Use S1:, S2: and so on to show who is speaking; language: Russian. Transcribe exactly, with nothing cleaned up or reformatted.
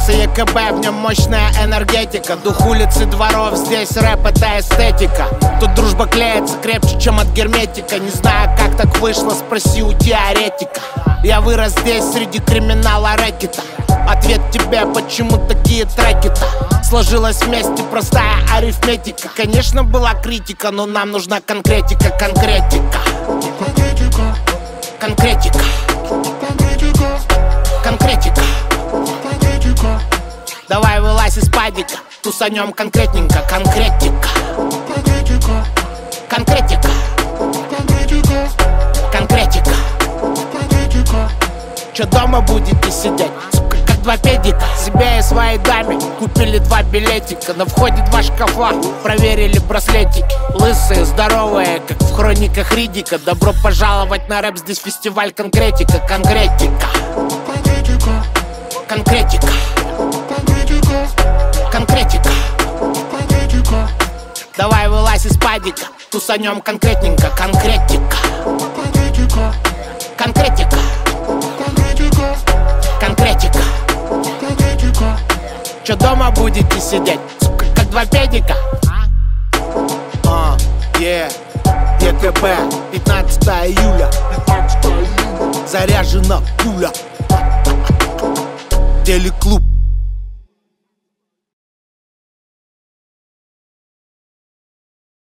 S1: Улица ЕКБ, в нем мощная энергетика. Дух улицы дворов, здесь рэп это эстетика. Тут дружба клеится крепче, чем от герметика. Не знаю, как так вышло, спроси у теоретика. Я вырос здесь среди криминала рэкета. Ответ тебе, почему такие треки-то? Сложилась вместе простая арифметика. Конечно, была критика, но нам нужна конкретика. Конкретика. Конкретика. Конкретика. Давай вылазь из падика, тусанем конкретненько. Конкретика. Конкретика. Конкретика. Чё дома будете сидеть? Сука, как два педика. Себе и своей даме купили два билетика. На входе два шкафа, проверили браслетики. Лысые, здоровые, как в хрониках Риддика. Добро пожаловать на рэп, здесь фестиваль конкретика. Конкретика. Конкретика. Конкретика. Давай вылазь из падика, тусанем конкретненько. Конкретика. Конкретика. Конкретика. Чё дома будете сидеть? Сука, как два педика. А, е, ЕКБ, пятнадцатое июля. Заряжена пуля. Телеклуб.